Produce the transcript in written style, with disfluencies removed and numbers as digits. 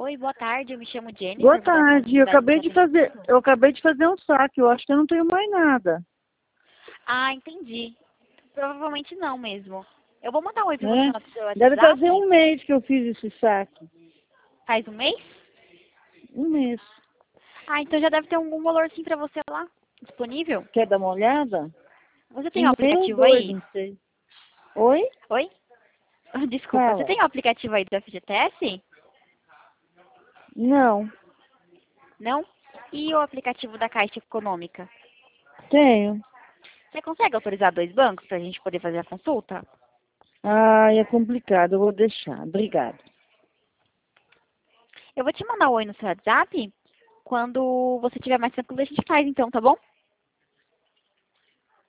Oi, boa tarde, eu me chamo Boa Jennifer. tarde, eu acabei de fazer um saque, eu acho que eu não tenho mais nada. Ah, entendi. Provavelmente não mesmo. Eu vou mandar um oi pra você Né? no seu Deve fazer WhatsApp. um mês que eu fiz esse saque. Faz um mês? Um mês. Ah, então já deve ter algum valor sim pra você lá, disponível. Quer dar uma olhada? Você tem o Um mês ou aplicativo dois, aí? não sei. Oi? Oi? Desculpa, você Fala. tem o aplicativo aí do FGTS? Não, Não? E o aplicativo da Caixa Econômica? tenho. Você consegue autorizar 2 bancos pra gente poder fazer a consulta? Ah, é complicado, eu vou deixar. Obrigada. Eu vou te mandar um oi no seu WhatsApp. Quando você estiver mais tranquilo, a gente faz então, tá bom?